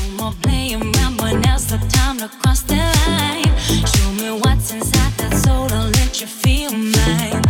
more playing around, boy, now's the time to cross the line. Show me what's inside that soul, I'll let you feel mine.